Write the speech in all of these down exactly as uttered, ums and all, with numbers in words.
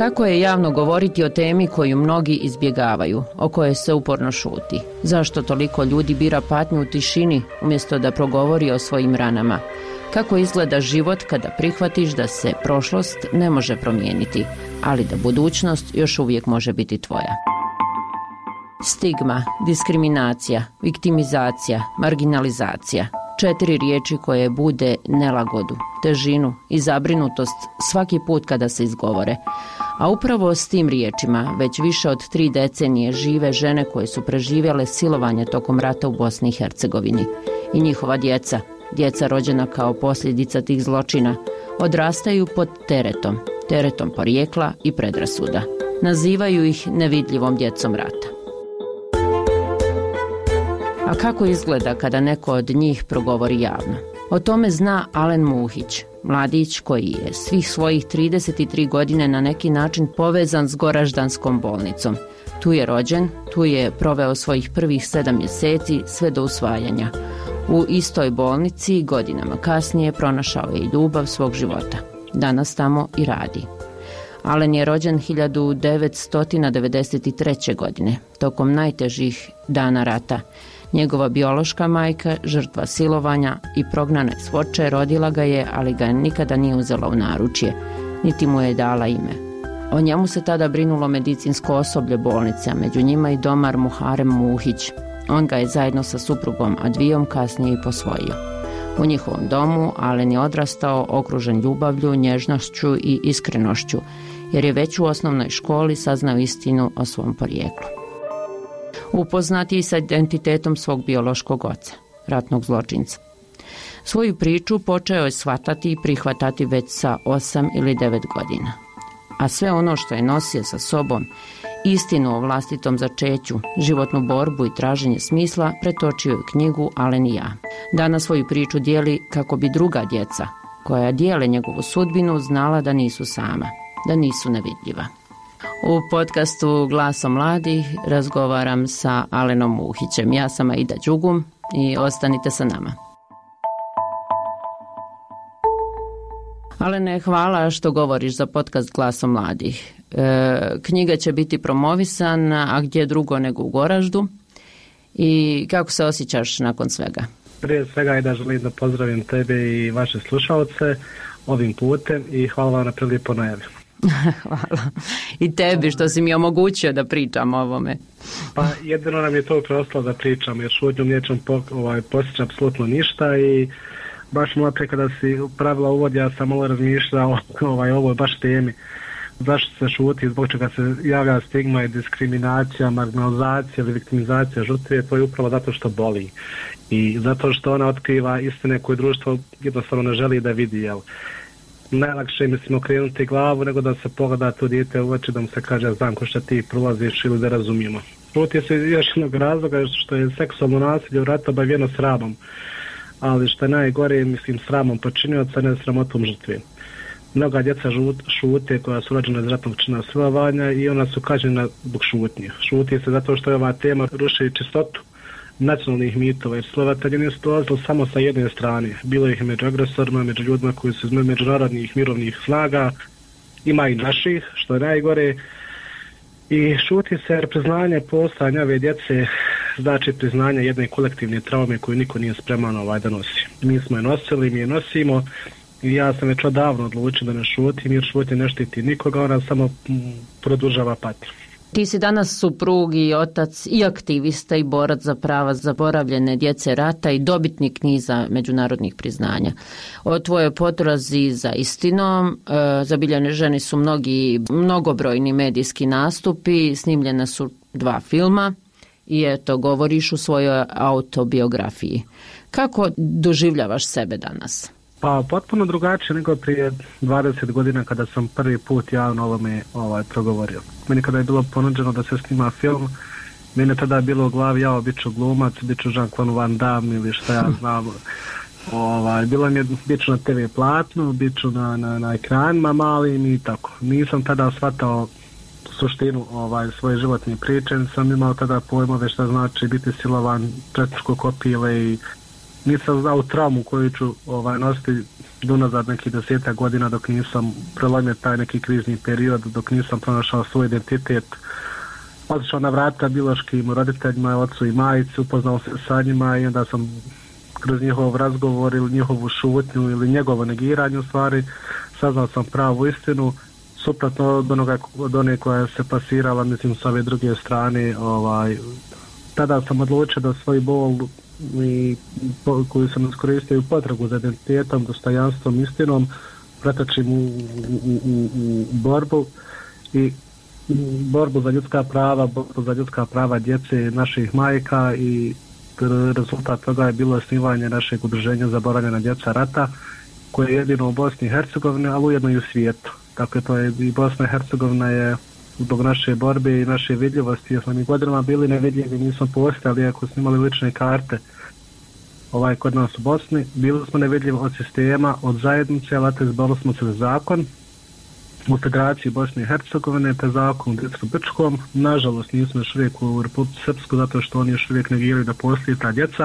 Kako je javno govoriti o temi koju mnogi izbjegavaju, o kojoj se uporno šuti? Zašto toliko ljudi bira patnju u tišini umjesto da progovori o svojim ranama? Kako izgleda život kada prihvatiš da se prošlost ne može promijeniti, ali da budućnost još uvijek može biti tvoja? Stigma, diskriminacija, viktimizacija, marginalizacija. Četiri riječi koje bude nelagodu, težinu i zabrinutost svaki put kada se izgovore. A upravo s tim riječima već više od tri decenije žive žene koje su preživjele silovanje tokom rata u Bosni i Hercegovini. I njihova djeca, djeca rođena kao posljedica tih zločina, odrastaju pod teretom, teretom porijekla i predrasuda. Nazivaju ih nevidljivom djecom rata. A kako izgleda kada neko od njih progovori javno? O tome zna Alen Muhić, mladić koji je svih svojih trideset tri godine na neki način povezan s Goraždanskom bolnicom. Tu je rođen, tu je proveo svojih prvih sedam mjeseci sve do usvajanja. U istoj bolnici godinama kasnije pronašao je i ljubav svog života. Danas tamo i radi. Alen je rođen hiljadu devetsto devedeset treće. godine, tokom najtežih dana rata. Njegova biološka majka, žrtva silovanja i prognane s Foče, rodila ga je, ali ga nikada nije uzela u naručje, niti mu je dala ime. O njemu se tada brinulo medicinsko osoblje bolnice, a među njima i domar Muharem Muhić. On ga je zajedno sa suprugom Advijom kasnije i posvojio. U njihovom domu Alen je odrastao okružen ljubavlju, nježnošću i iskrenošću, jer je već u osnovnoj školi saznao istinu o svom porijeklu. Upoznat je sa identitetom svog biološkog oca, ratnog zločinca. Svoju priču počeo je shvatati i prihvatati već sa osam ili devet godina. A sve ono što je nosio sa sobom, istinu o vlastitom začeću, životnu borbu i traženje smisla, pretočio je u knjigu Alen i ja. Danas svoju priču dijeli kako bi druga djeca, koja dijele njegovu sudbinu, znala da nisu sama, da nisu nevidljiva. U podcastu Glasom mladih razgovaram sa Alenom Muhićem. Ja sam Aida Đugum i ostanite sa nama. Alene, hvala što govoriš za podcast Glasom mladih. E, knjiga će biti promovisana, a gdje drugo nego u Goraždu. I kako se osjećaš nakon svega? Prije svega i da želim da pozdravim tebe i vaše slušalce ovim putem i hvala vam na prilijepo najavi. Hvala. I tebi što si mi omogućio da pričam o ovome. Pa jedino nam je to preostalo da pričam, jer šutnjom nećem po, ovaj, postići apsolutno ništa i baš malo pre kada si pravila uvod, ja sam malo razmišljao ovaj, o ovoj baš temi. Zašto se šuti, zbog čega se javlja stigma i diskriminacija, marginalizacija ili viktimizacija žrtve, to je upravo zato što boli. I zato što ona otkriva istine koje društvo jednostavno ne želi da vidi, jel? Najlakše je, mislim, okrenuti glavu nego da se pogleda to dijete u oči, da mu se kaže znam ko što ti prolaziš ili da razumijemo. Šuti se još jednog razloga što je seksualno nasilje u ratu obavijeno sramom, ali što je najgore, mislim, sramom počinioca, ne sramotom žrtve. Mnoga djeca šute koja su rođena iz ratnog čina silovanja i ona su kažnjena zbog šutnje. Šuti se zato što je ova tema ruši čistotu nacionalnih mitova, jer silovatelji nisu dolazili samo sa jedne strane. Bilo ih među agresorima, među ljudima koji su iz međunarodnih mirovnih snaga, ima i naših, što je najgore. I šuti se jer priznanje postojanja ove djece znači priznanje jedne kolektivne traume koju niko nije spreman ovaj da nosi. Mi smo je nosili, mi je nosimo i ja sam već odavno odlučio da ne šutim, jer šutnje ne štiti nikoga, ona samo produžava patnju. Ti si danas suprug i otac i aktivista i borac za prava zaboravljene djece rata i dobitnik niza međunarodnih priznanja. O tvojoj potrazi za istinom e, zabilježeni su mnogi mnogobrojni medijski nastupi, snimljena su dva filma i eto govoriš u svojoj autobiografiji. Kako doživljavaš sebe danas? Pa potpuno drugačije nego prije dvadeset godina kada sam prvi put javno ovome ovaj, progovorio. Meni kada je bilo ponuđeno da se snima film, meni tada je bilo u glavi ja bit ću glumac, bit ću Jean-Claude Van Damme ili šta ja znam. Ovaj, bilo mi je bit ću na te ve platnu, bit ću na, na, na ekranima malim i tako. Nisam tada shvatao suštinu ovaj, svoje životne priče, sam imao tada pojmove šta znači biti silovan, četničko kopile i nisam znao traumu koju ću ovaj, nositi unazad nekih desetak godina dok nisam prelomio taj neki krizni period, dok nisam pronašao svoj identitet. Otišao na vrata biološkim roditeljima, ocu i majici, upoznao se sa njima i onda sam kroz njihov razgovor ili njihovu šutnju ili njegovo negiranje u stvari saznao sam pravu istinu, suprotno od onoga od one koja se pasirala, mislim, s ove druge strane. Ovaj, tada sam odlučio da svoj bol i po, koju sam iskoristio u potragu za identitetom, dostojanstvom, istinom, pretočim u, u, u, u borbu i borbu za ljudska prava, borbu za ljudska prava djece naših majka i rezultat toga je bilo osnivanje našeg udruženja Zaboravljena djeca rata, koje je jedino u Bosni i Hercegovini, ali ujedno i u svijetu. Dakle, to je i Bosna i Hercegovina je zbog naše borbe i naše vidljivosti, jer smo mi godinama bili nevidljivi, nismo postojali, ako smo imali lične karte ovaj, kod nas u Bosni, bili smo nevidljivi od sistema, od zajednice, ali izborili smo se za zakon u Federaciji Bosne i Hercegovine, te zakon u Dicku Brčkom. Nažalost, nismo još uvijek u Republici Srpsku, zato što oni još uvijek negiraju da postoji ta djeca,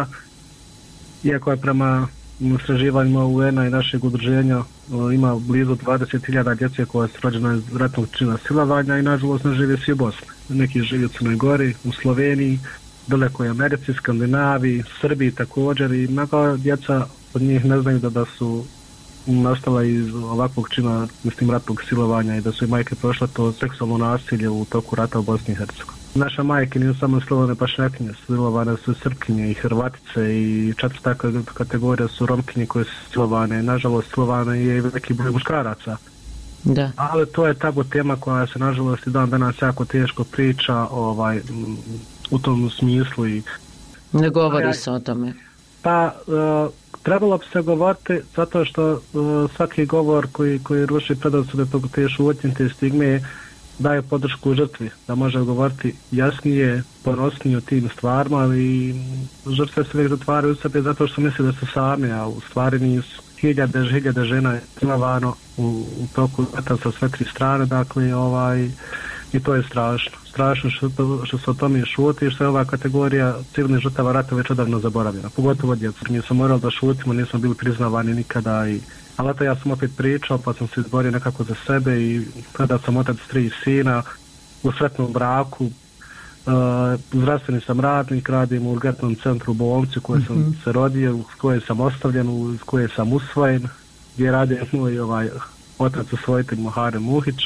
iako je prema istraživanjima U N-a i našeg udruženja ima blizu dvadeset hiljada djece koja su rođena iz ratnog čina silovanja i nažalost ne žive svi u Bosni. Neki žive u Crnoj Gori, u Sloveniji, daleko je Americi, Skandinaviji, Srbiji također i mnogo djeca od njih ne znaju da, da su nastala iz ovakvog čina, mislim, ratnog silovanja i da su i majke prošle to seksualno nasilje u toku rata u Bosni i Hercegovini. Naše majke nisu samo silovane pašnjakinje, silovane su Srpkinje i Hrvatice i četvrta kategorija su Romkinje koje su silovane. Nažalost, silovane je i veliki broj muškaraca. Da. Ali to je tabu tema koja se nažalost i dan danas jako teško priča ovaj, u tom smislu. I ne govori se o tome. Pa, uh, trebalo bi se govoriti zato što uh, svaki govor koji, koji ruši predrasude, te šutnje, te stigme, daje podršku žrtvi, da može govoriti jasnije, ponosnije o tim stvarima, ali žrtve se uvijek zatvaraju u sebe zato što misle da su sami, a u stvari nisu. Hiljade, hiljade žena je silovano u, u toku rata sa sve tri strane, dakle, ovaj, i to je strašno. Strašno što, što se o tome šuti i što je ova kategorija civilnih žrtava rata već odavno zaboravljena, pogotovo djeca. Mi smo morali da šutimo, nismo bili priznavani nikada, i, ali eto ja sam opet pričao, pa sam se izborio nekako za sebe i kada sam otac tri sina u sretnom braku, uh, zdravstveni sam radnik, radim u urgentnom centru u bolnici u kojoj sam mm-hmm. se rodio, u kojoj sam ostavljen, u kojoj sam usvojen, gdje radi moj ovaj, otac usvojitelj Muharem Muhić.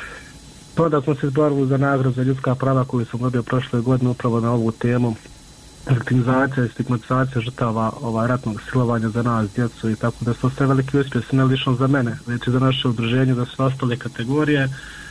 To da smo se izborili za nagradu za ljudska prava koju sam dobio prošle godine upravo na ovu temu, viktimizacija i stigmatizacija žrtava ovaj, ratnog silovanja za nas, djecu, i tako da su sve veliki uspjesi, ne lično za mene, već i za naše udruženje, za sve ostale kategorije,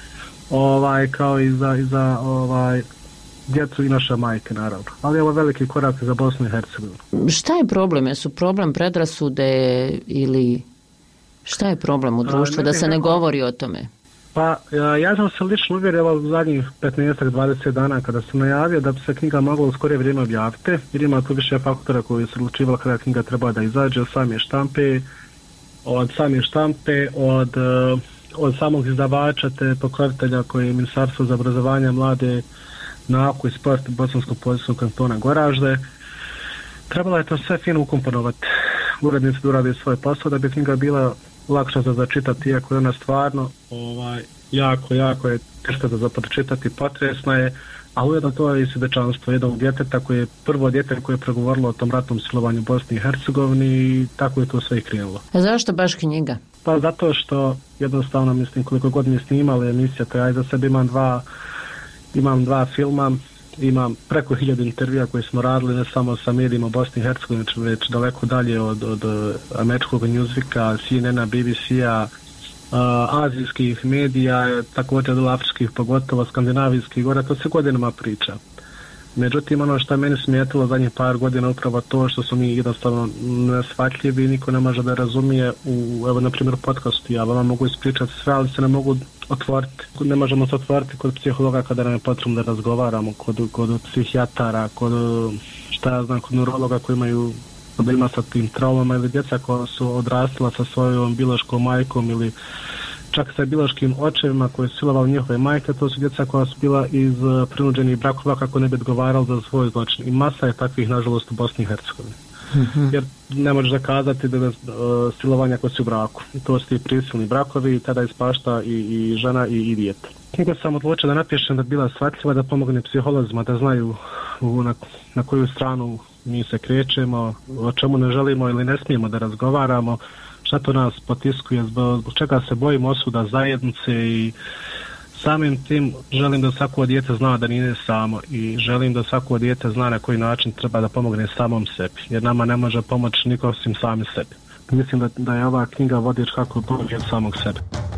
ovaj, kao i za, i za ovaj, djecu i naše majke, naravno. Ali ovo je veliki korak za Bosnu i Hercegovinu. Šta je problem? Jesu problem predrasude ili šta je problem u društvu A, da se ne neko... govori o tome? Pa, ja, ja sam se lično uvjerio u zadnjih petnaest do dvadeset dana kada sam najavio da bi se knjiga mogla u skorije vrijeme objaviti, jer ima tu više faktora koji su odlučivali kada knjiga treba da izađe, od same štampe, od same štampe, od, od samog izdavača te pokrovitelja koji je Ministarstvo za obrazovanje, mlade, nauku i sport Bosanskog policijskog kantona Goražde. Trebalo je to sve fino ukomponovati. Urednici da urade svoj posao da bi knjiga bila lakša za začitati, iako je ona stvarno ovaj, jako, jako je teška za pročitati, potresna je, a ujedno to je i svjedočanstvo jednog djeteta koje je prvo dijete koje je pregovorilo o tom ratnom silovanju u Bosni i Hercegovini i tako je to sve i krenulo. A zašto baš knjiga? Pa zato što jednostavno, mislim, koliko god mi snimali emisija, to ja za sebe imam dva, imam dva filma, imam preko hiljadu intervjua koje smo radili ne samo sa medijima Bosni i Hercegovine, već daleko dalje od, od američkog Newsweeka, C N N-a, B B C-a, uh, azijskih medija, također od afričkih, pogotovo skandinavijskih gora, to se godinama priča. Međutim, ono što je meni smetilo zadnjih par godina upravo to što su mi jednostavno nesvatljivi, niko ne može da razumije u, evo, na primjer, podcastu, ja vama mogu ispričati sve, ali se ne mogu otvoriti. Ne možemo se otvoriti kod psihologa kada nam je potrebno da razgovaramo, kod, kod psihijatara, kod, šta ja znam, kod neurologa koji imaju problema sa tim traumama ili djeca koja su odrastila sa svojom biološkom majkom ili čak sa biološkim očevima koji su silovali njihove majke, to su djeca koja su bila iz prinuđenih brakova kako ne bi odgovarali za svoj zločin. I masa je takvih, nažalost, u Bosni i Hercegovini. Mm-hmm. Jer ne možeš zakazati da uh, silovanja koji su u braku. To su ti prisilni brakovi, tada ispašta i, i žena i, i dijete. Knjiga sam odlučio da napišem da bi bila shvatljiva, da pomogne psiholozima da znaju u, na, na koju stranu mi se krećemo, o čemu ne želimo ili ne smijemo da razgovaramo, šta to nas potiskuje, zbog, zbog čega se bojimo osuda zajednice i samim tim želim da svako dijete zna da nije samo i želim da svako dijete zna na koji način treba da pomogne samom sebi, jer nama ne može pomoći niko osim sami sebi. Mislim da, da je ova knjiga vodič kako pomoći od samog sebe.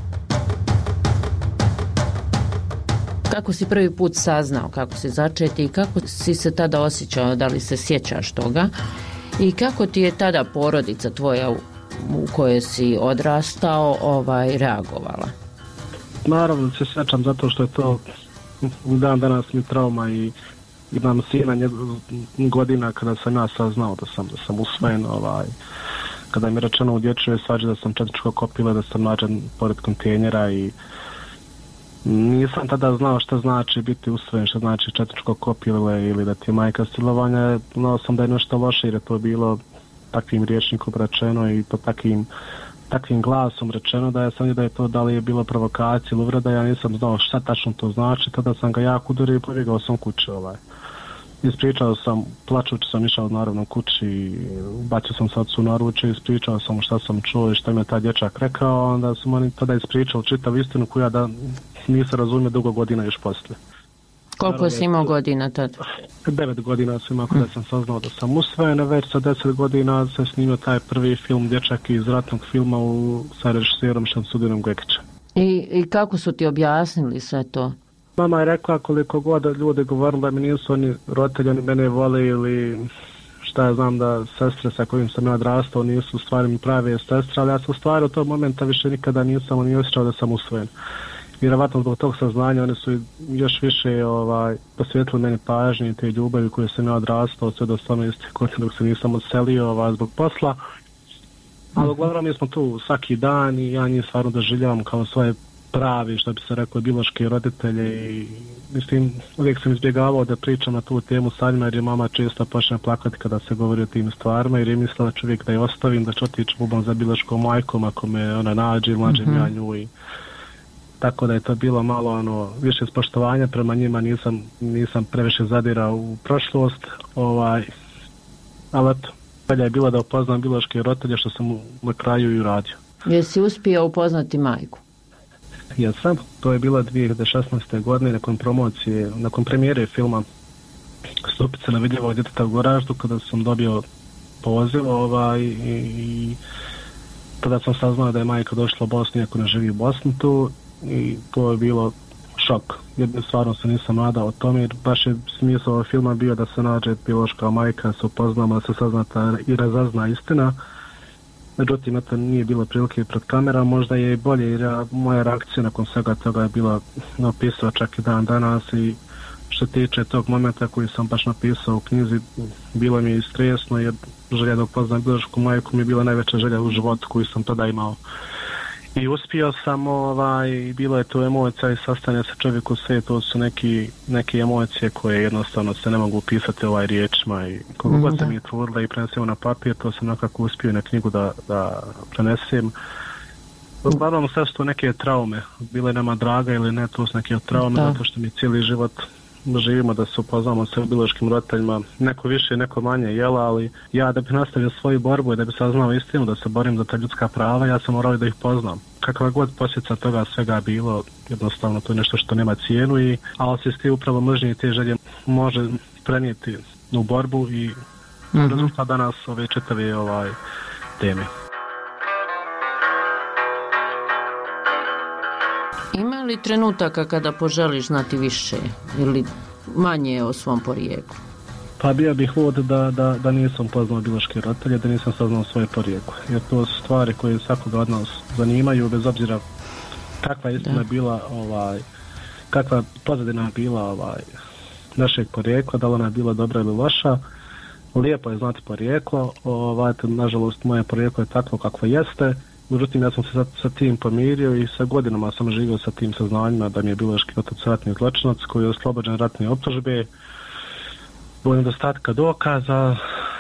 Kako si prvi put saznao kako si začeti i kako si se tada osjećao, da li se sjećaš toga i kako ti je tada porodica tvoja u, u kojoj si odrastao ovaj, reagovala? Naravno se sjećam zato što je to u dan danas mi trauma i imam sina godina kada sam ja saznao da sam, da sam usvojen, ovaj, kada mi je rečeno u dječjoj svađi da sam četničko kopila, da sam nađen pored kontejnera i nisam tada znao šta znači biti usvojen, šta znači četničko kopile ili da ti je majka silovanja. Znao sam da je nešto loše jer je to bilo takvim rječnikom rečeno i to takvim, takvim glasom rečeno da je sam da je to da li je bilo provokacija ili uvreda, ja nisam znao šta tačno to znači, tada sam ga jako udario i pobjegao sam kući. Ovaj. Ispričao sam, plačući sam išao naravno kući, bacio sam se ocu na ruče, ispričao sam šta sam čuo i šta mi je taj dječak rekao, onda sam oni tada ispričao čitav istinu koju ja da nisam razumio dugo godina još poslije. Koliko si imao godina tada? Devet godina sam imao kada sam saznao da sam usvojen, već sa deset godina sam snimio taj prvi film Dječak iz ratnog filma u, sa režiserom Šamsudinom Gekićem. I, I kako su ti objasnili sve to? Mama je rekla koliko god ljudi govorili da mi nisu oni roditelji, oni mene vole ili šta ja znam da sestre sa kojim sam ja odrastao nisu u stvari mi prave sestre, ali ja sam u stvari u tom momenta više nikada nisam ni osjećao da sam usvojen. Vjerovatno zbog tog saznanja oni su još više ovaj, posvetili meni pažnje i te ljubavi koje sam ja odrastao sve do osamnaeste godine dok se nisam odselio ovaj, zbog posla. Ali uglavnom mi smo tu svaki dan i ja njih stvarno doživljavam kao svoje pravi, što bi se rekao, biološki roditelje i mislim, uvijek sam izbjegavao da pričam na tu temu sa njima jer je mama često počne plakati kada se govori o tim stvarima jer je mislila čovjek da je ostavim, da ću otići bubom za biološkom majkom ako me ona nađe ili nađem mm-hmm. ja nju i tako da je to bilo malo ono, više spoštovanja prema njima, nisam, nisam previše zadirao u prošlost, ovaj, ali eto, bolje je bilo da upoznam biološke roditelje što sam na kraju i uradio. Jesi uspio upoznati majku? Jesam, to je bila dvije hiljade šesnaeste. godine nakon promocije, nakon premijere filma Stupice na vidljivog djeteta u Goraždu, kada sam dobio poziv ovaj, i, i tada sam saznao da je majka došla u Bosnu iako ne živi u Bosni tu i to je bilo šok. Jednom stvarno se nisam nadao o tome jer baš je smisao ovog filma bio da se nađe biološka majka, se upoznamo, da se saznata i razazna istina. Međutim, to nije bilo prilike pred kamera, možda je i bolje jer moja reakcija nakon svega toga je bila napisao čak i dan danas i što tiče tog momenta koji sam baš napisao u knjizi, bilo mi je stresno jer želja da upoznam biološku majku mi je bila najveća želja u životu koju sam tada imao. I uspio sam, ovaj, bilo je to emocija i sastanje sa čovjeku sve, to su neki, neke emocije koje jednostavno se ne mogu upisati ovaj riječima i koliko god se mi je trudila i prenesemo na papir, to sam nekako uspio na knjigu da, da prenesem. Uglavnom sve su to neke traume, bile nama draga ili ne, to su neke traume, da. Zato što mi cijeli život živimo da se upoznamo sa biološkim roditeljima, neko više, neko manje, jela, ali ja da bih nastavio svoju borbu i da bi saznao istinu, da se borim za ta ljudska prava, ja sam morao da ih poznam. Kakva god posljedica toga svega bilo, jednostavno to je nešto što nema cijenu, i, ali se s ti upravo mržnje i te želje može prenijeti u borbu i mm-hmm. rezultat danas ove čitave ovaj, teme. Ima li trenutaka kada poželiš znati više ili manje o svom porijeklu? Pa bio bih vod da, da, da nisam poznao biološke roditelje, da nisam saznao svoje porijeklo. Jer to su stvari koje svakoga od nas zanimaju, bez obzira kakva istina bila, ovaj, kakva pozadina bila ovaj, našeg porijekla, da li ona je bila dobra ili loša. Lijepo je znati porijeklo, ovaj, nažalost moje porijeklo je takvo kakvo jeste. Međutim, ja sam se sa, sa tim pomirio i sa godinama sam živio sa tim saznanjima da mi je biološki otac ratni zločinac koji je oslobođen ratne optužbe. Zbog nedostatka dokaza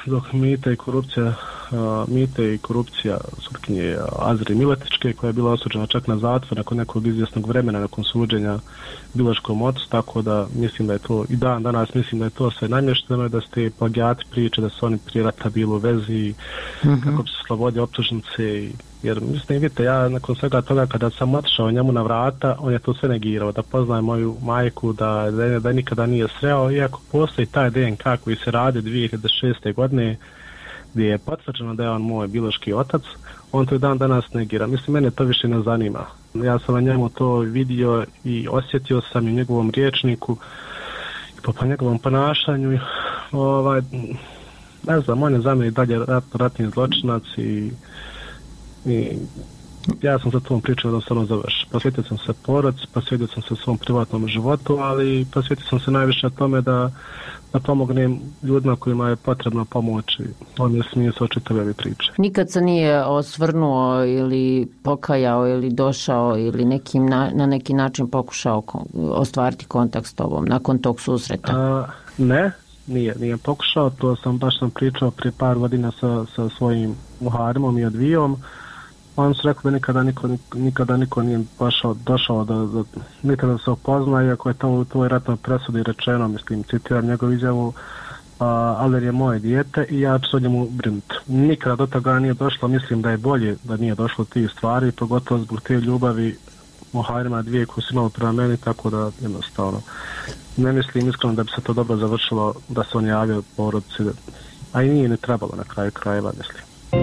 dok mite i korupcija, uh, mite i korupcija sutkinje Azri Miletičke, koja je bila osuđena čak na zatvor nakon nekog izvjesnog vremena nakon suđenja biološkom ocu, tako da mislim da je to i dan danas mislim da je to sve namješteno i da ste plagijati priče da su oni prije rata bili u vezi mm-hmm. kako bi se slobodi optužnice i jer mislim, vidite, ja nakon svega toga kada sam otišao njemu na vrata, on je to sve negirao, da poznaje moju majku, da, da, da nikada nije sreo, iako postoji taj D N K koji se radi dvije hiljade šeste. godine, gdje je potvrđeno da je on moj biološki otac, on to i dan danas negira. Mislim, mene to više ne zanima. Ja sam na njemu to vidio i osjetio sam i u njegovom riječniku, i po, po njegovom ponašanju, ovaj, ne znam, on je za mene dalje rat, ratni zločinac i I ja sam za tom pričao da sam završio. Posvetio sam se porodici, posvetio sam se svom privatnom životu, ali posvetio sam se najviše tome da, da pomognem ljudima kojima je potrebno pomoći. On je smisao čitave ove priče. Nikad se nije osvrnuo ili pokajao ili došao ili nekim na, na neki način pokušao ostvariti kontakt s tobom nakon tog susreta? A, ne, nije, nije pokušao. To sam baš sam pričao prije par godina sa, sa svojim muharimom i odvijom. On su rekao da nikada niko, nikada niko nije došao, došao da, da, nikada da se upozna, iako je to u tvoj ratnoj presudi rečeno, mislim, citiram njegovu izjavu, a, ali je moje dijete i ja ću o njemu brinuti. Nikada do toga nije došlo, mislim da je bolje da nije došlo tih stvari, pogotovo zbog te ljubavi muharima dvije koje su imali prema meni, tako da jednostavno ne mislim iskreno da bi se to dobro završilo, da se on javio porodici, a i nije ne trebalo na kraju krajeva, mislim.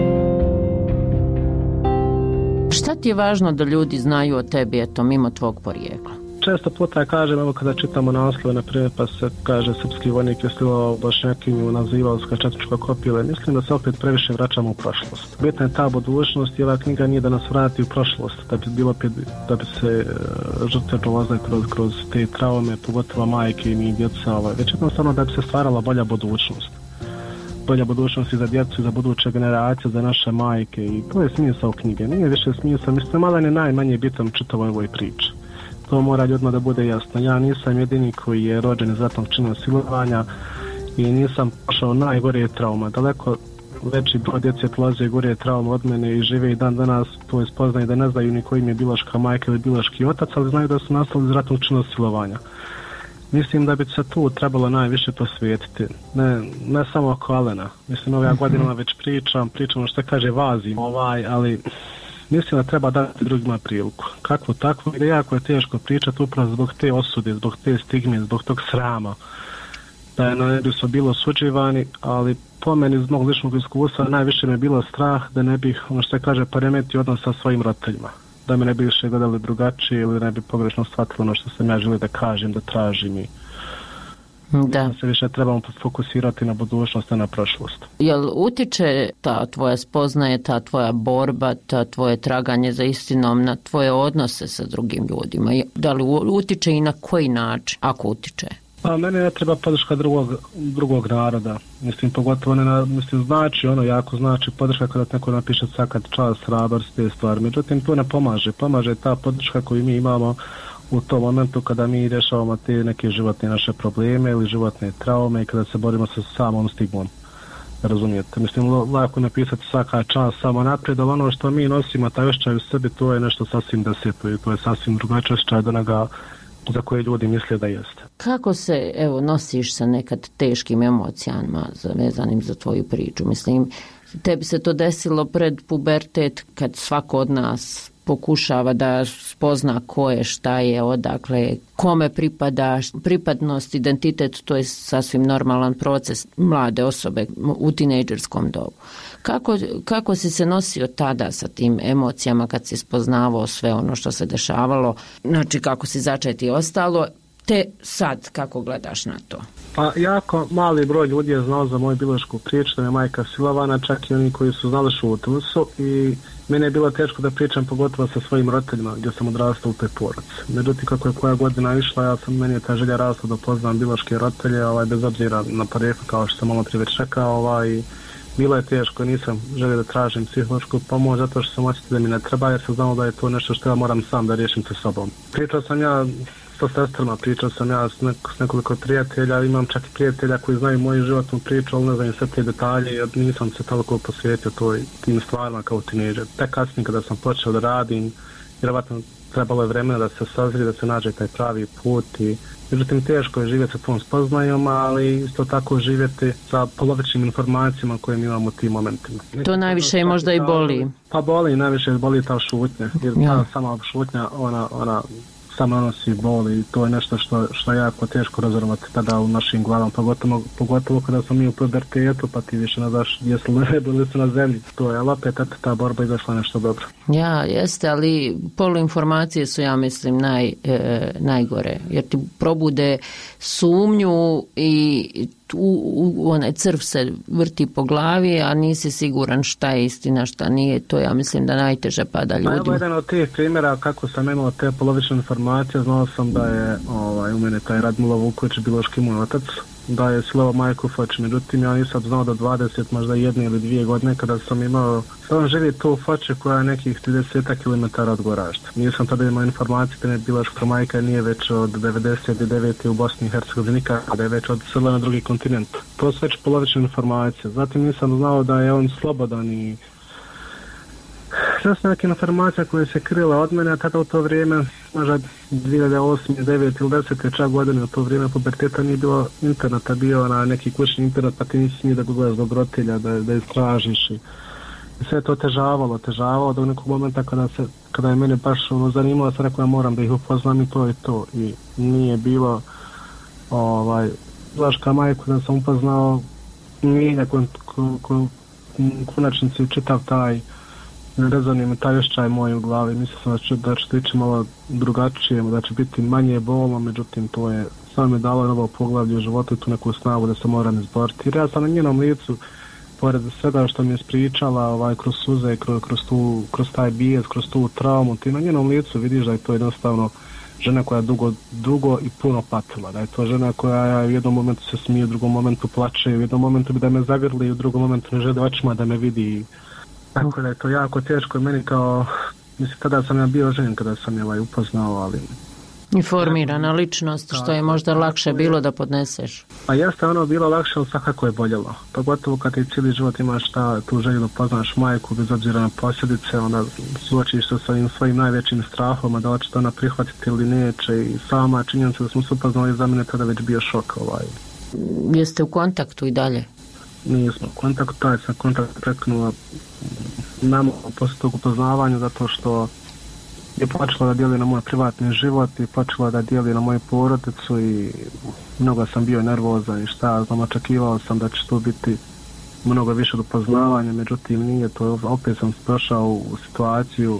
Šta ti je važno da ljudi znaju o tebi, eto, mimo tvog porijekla? Često puta kažem, evo kada čitamo naslove, na primjer, pa se kaže srpski vojnik je stilao Bošnjakinju, nazivao se četničko kopile, mislim da se opet previše vraćamo u prošlost. Bitna je ta budućnost i ova knjiga nije da nas vrati u prošlost, da bi, bilo, da bi se žrtve prolazile kroz, kroz te traume, pogotovo majke i mi djeca, ovaj, već jednostavno da bi se stvarala bolja budućnost. Bolja budućnost i za djecu i za buduće generacije, za naše majke i to je smisao knjige. Nije više smisao, mislim, malo je najmanje bitan čitavoj ovoj priči. To mora ljudima da bude jasno. Ja nisam jedini koji je rođen iz ratnog čina silovanja i nisam pošao najgorije trauma. Daleko veći broj djece prolaze gore trauma od mene i žive i dan danas to je spoznaju da ne znaju ni koji im je biološka majka ili biološki otac, ali znaju da su nastali iz ratnog čina silovanja. Mislim da bi se tu trebalo najviše posvetiti. Ne, ne samo oko Alena. Mislim, ove godinama već pričam, pričam što kaže vazim ovaj, ali mislim da treba dati drugima priliku. Kakvo takvo, jer jako je teško pričati upravo zbog te osude, zbog te stigme, zbog tog srama. Da je ne bi su bilo suđivani, ali po meni iz mog ličnog iskustva najviše mi je bilo strah da ne bih, ono što kaže, poremetio odnos sa svojim roditeljima. Da me ne bi više gledali drugačije ili ne bi pogrešno shvatili ono što sam ja želio da kažem, da tražim i da se više trebamo fokusirati na budućnost, a na prošlost. Jel utiče ta tvoja spoznaje, ta tvoja borba, ta tvoje traganje za istinom na tvoje odnose sa drugim ljudima? Da li utiče i na koji način, ako utiče? Pa mene ne treba podrška drugog, drugog naroda. Mislim, pogotovo ne na, mislim, znači, ono jako znači podrška kada neko napiše sakad čast, hrabrost, te stvari. Međutim, to ne pomaže. Pomaže ta podrška koju mi imamo u tom momentu kada mi rješavamo te neke životne naše probleme ili životne traume i kada se borimo sa samom stigmom. Razumijete? Mislim, lako napisati svaka čast samo naprijed, ali ono što mi nosimo, taj osjećaj u sebi, to je nešto sasvim deseto i to je sasvim drugačiji osjećaj od onoga za koje ljudi misle da jeste. Kako se, evo, nosiš sa nekad teškim emocijama vezanim za tvoju priču? Mislim, tebi se to desilo pred pubertet kad svako od nas pokušava da spozna ko je, šta je, odakle, kome pripada, pripadnost, identitet, to je sasvim normalan proces mlade osobe u tinejdžerskom dobu. Kako, kako si se nosio tada sa tim emocijama kad si spoznavao sve ono što se dešavalo, znači kako si začeti i ostalo, te sad kako gledaš na to? Pa jako mali broj ljudi je znao za moju biološku priču, da je majka silovana, čak i oni koji su znali šutili su i mene je bilo teško da pričam pogotovo sa svojim roditeljima gdje sam odrastao u toj porodici. Međutim, kako je koja godina išla, ja sam, meni je ta želja rasla da poznam biološke roditelje, ovaj, bez obzira na porijeklo, kao što sam malo prije već rekao, ovaj, bilo je teško, nisam želio da tražim psihološku pomoć zato što sam osjetio da mi ne treba jer sam znao da je to nešto što ja moram sam da riješim sa sobom. Pričao sam ja isto s sestrama, pričao sam ja s, nek, s nekoliko prijatelja, imam čak i prijatelja koji znaju moju životnu priču, ali ne znam sve te detalje, jer nisam se toliko posvetio toj, tim stvarima kao tinejdžer. Tek kasnije kada sam počeo da radim, vjerovatno trebalo je vremena da se sazri, da se nađe taj pravi put i međutim teško je živjeti sa tom spoznajom, ali isto tako živjeti sa polovičnim informacijama koje mi imamo u tim momentima. To najviše i možda i boli. Pa boli, najviše boli ta šutnja, jer ja. ta sama šutnja, ona, ona samo nosi bol i to je nešto što, što je jako teško razorvati tada u našim glavama, pogotovo, pogotovo kada smo mi u pubertetu, pa ti više ne znaš jesu li nebo ili su na zemlji. To je, ali opet ta borba izašla nešto dobro. Ja, jeste, ali poluinformacije su, ja mislim, naj, e, najgore, jer ti probude sumnju i u, u, onaj crv se vrti po glavi, a nisi siguran šta je istina, šta nije. To ja mislim da najteže pada ljudima. Pa evo jedan od tih primjera kako sam imao te polovične informacije, znao sam da je ovaj, u mene taj Radmilo Vuković, biološki moj otac, da je silovao majku Foč, međutim ja nisam znao do dvadeset, možda jedne ili dvije godine kada sam imao, sam živi tu u Foči koja je nekih trideset kilometara od Goražda. Nisam tada imao informacije da je biološka majka nije već od devedeset devete u Bosni i Hercegovini, kada je već od sela na drugi kontinent. To su već polovične informacije. Zatim nisam znao da je on slobodan i sve su neke informacije koje se krila od mene, a tada u to vrijeme, možda dvije hiljade osme, devete ili desete čak godine, u to vrijeme puberteta nije bilo interneta, bio na neki kućni internet, pa ti nisi smio da gledaš dobrotelja, da, da istražiš i, i sve je to otežavalo, otežavalo do nekog momenta kada, se, kada je mene baš ono, zanimalo, sam rekao ja moram da ih upoznam i to je to. I nije bilo, ovaj, Blaška majku da sam upoznao, nije nakon konačnici čitav taj rezonije mi taj ošćaj moj u glavi, mislim da će, da će ići malo drugačije, da će biti manje bolno, međutim to je samo mi dalo novo poglavlje u životu i tu neku snagu da se moram izboriti. Jer ja sam na njenom licu, pored svega što mi je spričala ovaj, kroz suze, kroz, kroz, tu, kroz taj bijes, kroz tu traumu, ti na njenom licu vidiš da je to jednostavno žena koja je dugo, dugo i puno patila, da je to žena koja u jednom momentu se smije, u drugom momentu plače, u jednom momentu bi da me zagrli, u drugom momentu ne želi očima da me vidi. Tako da je to jako teško meni kao, mislim, tada sam ja bio ženjen kada sam je ovaj upoznao, ali... Informirana ličnost, što je možda lakše bilo da podneseš. Pa jeste ono bilo lakše, ali svakako je boljelo. Pogotovo kad ti cijeli život imaš ta, tu želju da poznaš majku, bez obzira na posljedice, onda suočiš se svojim, svojim najvećim strahom, a da li će to ona prihvatiti ili neće i sama činjenica da smo se upoznali, za mene tada već bio šok. Ovaj. Jeste u kontaktu i dalje? Nismo u kontaktu, taj sam kontakt prekinula nam posle tog upoznavanja zato što je počela da dijeli na moj privatni život i počela da dijeli na moju porodicu i mnogo sam bio nervozan i šta znam, očekivao sam da će to biti mnogo više od upoznavanja, međutim nije to, opet sam došao u situaciju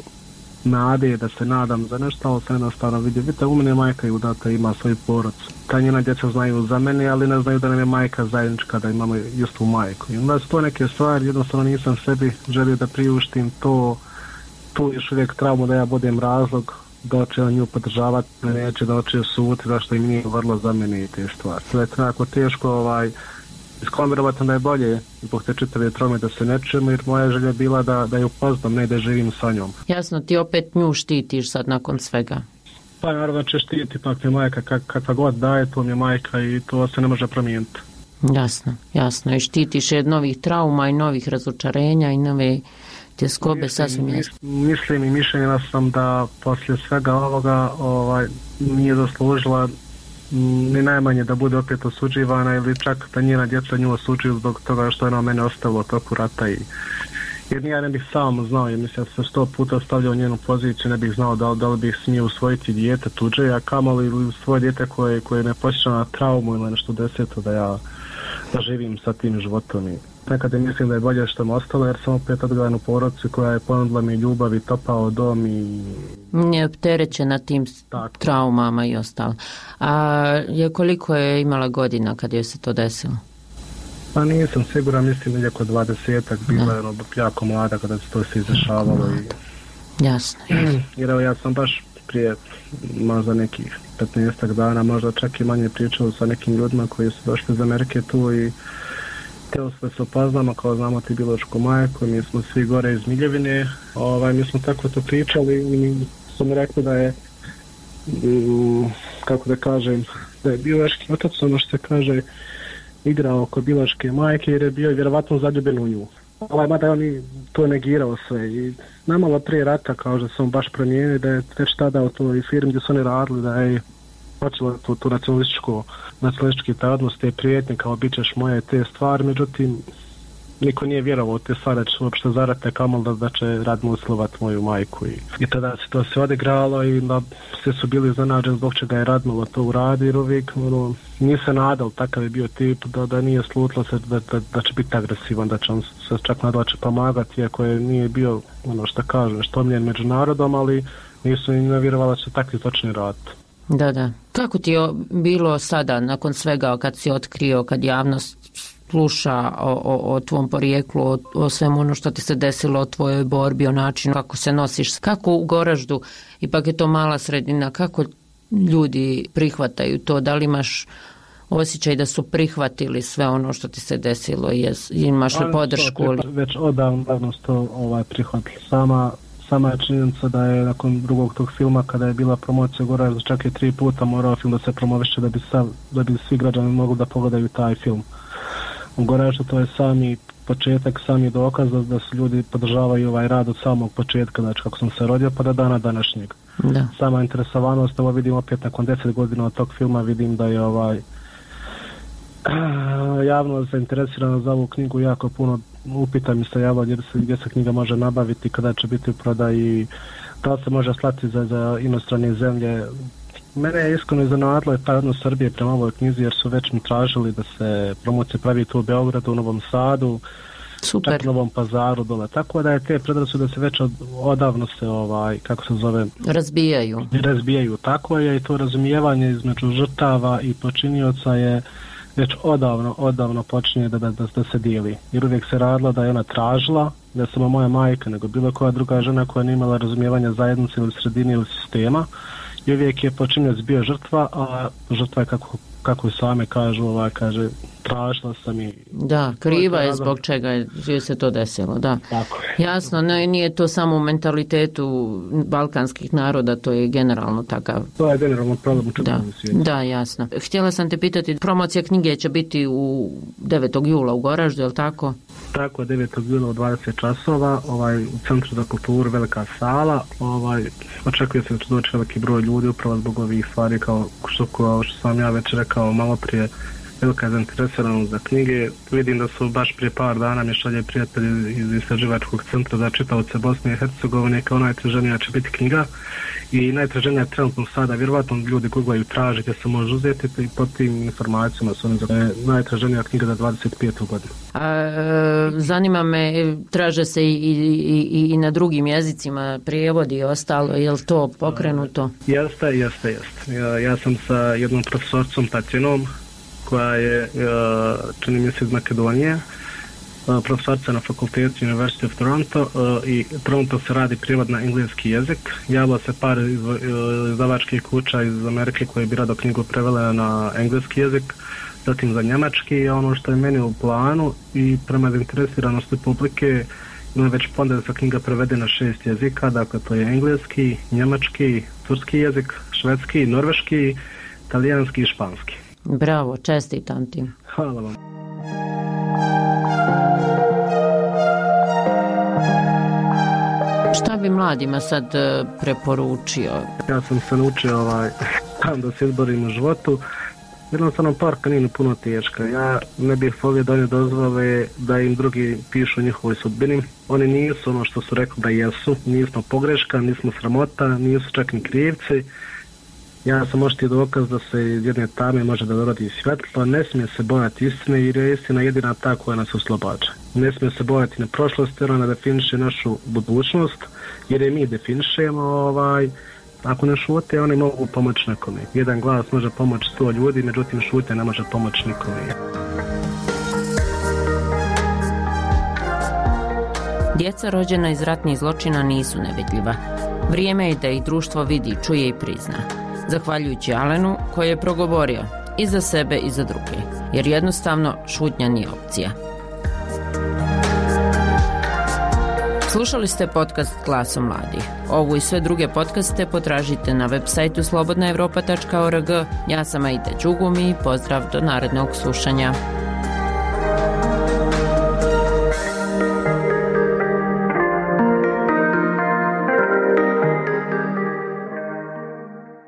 nade da se nadam za nešto, ali se jednostavno vidi, vidite, u mene majka je udata, ima svoju porodicu. Ta njena djeca znaju za mene, ali ne znaju da nam je majka zajednička, da imamo istu majku. I onda su to neke stvari, jednostavno nisam sebi želio da priuštim to, tu još uvijek traumu da ja budem razlog da će on nju podržavati, neće da će suti, zašto im nije vrlo za mene i te stvari. To je tako teško, ovaj, iskomirovati da je bolje zbog te čitave traume da se ne čujemo, jer moja želja je bila da, da ju poznam, ne da živim sa njom. Jasno, ti opet nju štitiš sad nakon svega. Pa naravno će štiti, pak mi majka, kak, kakva god daje, to mi je majka i to se ne može promijeniti. Jasno, jasno. I štitiš od novih trauma i novih razočarenja i nove tjeskobe, sasvim jasno. Mislim i mišljenja sam da poslije svega ovoga ovaj, nije zaslužila ni najmanje da bude opet osuđivana ili čak da njena djeca nju osuđuju zbog toga što je ona mene ostavila toku rata i jer ja ne bih sam znao, jer mislim da se sto puta stavljao u njenu poziciju, ne bih znao da li, da li bih smio usvojiti dijete tuđe, a kamoli ili svoje dijete koje, koje me posjeća na traumu ili nešto deseto da ja da živim sa tim životom i nekada mislim da je bolje što me ostalo jer sam opet odgledan u porodicu koja je ponudila mi ljubav i topao dom i... Nije opterećena tim tako. Traumama i ostalo. A je koliko je imala godina kad je se to desilo? Pa nisam siguran, mislim da je oko dvadesetak bila ono, jako mlada kada se to se izdešavalo. I... Jasno, jasno. Jer evo ja sam baš prije možda nekih petnaestak dana, možda čak i manje pričao sa nekim ljudima koji su došli iz Amerike tu i teo sve se upoznamo, kao znamo ti biološku majku, mi smo svi gore iz Miljevine, ovaj, mi smo tako to pričali i su mi rekli da je mm, kako da kažem, da je biološki otac, ono što se kaže, igrao oko biološke majke jer je bio vjerovatno zaljubljen u nju. Ovaj, mada on i to negirao sve i namalo prije rata kao da sam baš promijenio da je već tada u toj firmi gdje su oni radili da je počelo tu, tu nacionalističku nacionalistički odnos, te prijetnje kao bit ćeš moje te stvari, međutim niko nije vjerovao te stvari da će uopšte zarate kamol da, da će Radmil slovat moju majku i, i tada se to se odigralo i da svi su bili iznenađeni zbog čega je Radmilo to uradio jer uvijek ono, nije se nadal, takav je bio tip da, da nije slutilo se da, da, da će biti agresivan, da će on se čak nadal će pomagati iako je nije bio ono što kažem što omljen među narodom, ali nisu ni nevjerovali da će takvi točni rat. Da, da. Kako ti je bilo sada nakon svega kad si otkrio, kad javnost sluša o, o, o tvom porijeklu, o, o svemu ono što ti se desilo, o tvojoj borbi, o načinu kako se nosiš, kako u Goraždu, ipak je to mala sredina, kako ljudi prihvataju to, da li imaš osjećaj da su prihvatili sve ono što ti se desilo, jes, imaš li podršku? To, već odavno to ovaj, prihvatili. Sama, sama je činjenica da je nakon drugog tog filma, kada je bila promocija Goražda, čak je tri puta morao film da se promoviše da bi, sav, da bi svi građani mogli da pogledaju taj film. U Goraždu to je sami početak, sami dokaz da, da su ljudi podržavaju ovaj rad od samog početka, znači kako sam se rodio pa do dana današnjeg. Da. Sama interesovanost, ovo vidim opet nakon deset godina od tog filma, vidim da je ovaj javno zainteresirano za ovu knjigu jako puno upita mi se javlja gdje se, gdje se knjiga može nabaviti, kada će biti u prodaji, da li se može slati za, za inostrane zemlje. Mene je iskreno iznenadilo je taj odnos Srbije prema ovoj knjizi jer su već mi tražili da se promocija pravi tu u Beogradu, u Novom Sadu, super, čak u Novom Pazaru dole. Tako da je te predrasude se već od, odavno se ovaj, kako se zove, razbijaju. Razbijaju. Tako je i to razumijevanje između žrtava i počinioca je već odavno, odavno počinje da, da, da, da se dijeli. Jer uvijek se radilo da je ona tražila, da je samo moja majka, nego bilo koja druga žena koja nije imala razumijevanja zajednice ili sredine ili sistema. I uvijek je počinioc bio žrtva, a žrtva je kako, kako same kažu, ovaj, kaže, tražila sam i... Da, kriva je zbog čega je se to desilo, da. Tako je. Jasno, ne, nije to samo u mentalitetu balkanskih naroda, to je generalno takav. To je generalno problem u čitavom svijetu. Da, jasno. Htjela sam te pitati, promocija knjige će biti u devetog jula u Goraždu, je li tako? Tako, devetog jula u dvadeset časova, ovaj, u Centru za kulturu, velika sala, ovaj, očekuje se da će doći veliki broj ljudi upravo zbog ovih stvari kao što, kao što sam ja već rekao malo prije, velika je zainteresiranost za knjige. Vidim da su baš prije par dana mi šalje prijatelji iz istraživačkog centra za čitaoce Bosne i Hercegovine kao najtraženija će biti knjiga i najtraženija je trenutno sada, vjerovatno ljudi googlaju traže gdje se može uzeti i pod tim informacijama su oni za najtraženija knjiga za dvadeset petu godinu. A, zanima me, traže se i, i, i, i na drugim jezicima prijevodi i ostalo, je li to pokrenuto? Jeste, jeste, jeste. Ja, ja sam sa jednom profesorcom Tatjanom koja je, čini mi se iz Makedonije, profesorica na fakultetu University of Toronto i Toronto se radi prijevod na engleski jezik. Javila se par izdavačkih kuća iz Amerike koje bi rado knjigu prevele na engleski jezik, zatim za njemački, a ono što je meni u planu i prema zainteresiranosti publike ima već ponda da se knjiga prevede na šest jezika, dakle to je engleski, njemački, turski jezik, švedski, norveški, talijanski i španski. Bravo, čestitam ti. Hvala vam. Šta bi mladima sad preporučio? Ja sam se naučio ovaj, tam da se izborim u životu. Jednostavno parka nije puno teška. Ja ne bih volio da oni dozvole da im drugi pišu o njihovoj sudbini. Oni nisu ono što su rekli da jesu. Nismo pogreška, nismo sramota, nisu čak ni krivci. Ja sam oštio dokaz da se iz jedne tame može da dorodi svjetlo, ne smije se bojati istine jer je istina jedina ta koja nas oslobađa. Ne smije se bojati na prošlost jer ona definiše našu budućnost jer je mi definišemo. Ovaj, ako ne šute, oni mogu pomoći nekome. Jedan glas može pomoći sto ljudi, međutim šute ne može pomoći nikome. Djeca rođena iz ratnih zločina nisu nevidljiva. Vrijeme je da ih društvo vidi, čuje i prizna. Zahvaljujući Alenu koji je progovorio i za sebe i za druge, jer jednostavno šutnja nije opcija. Slušali ste podcast Glaso mladih. Ovu i sve druge podcaste potražite na web sajtu slobodna evropa tačka org. Ja sam Aida Đugumi i pozdrav do narednog slušanja.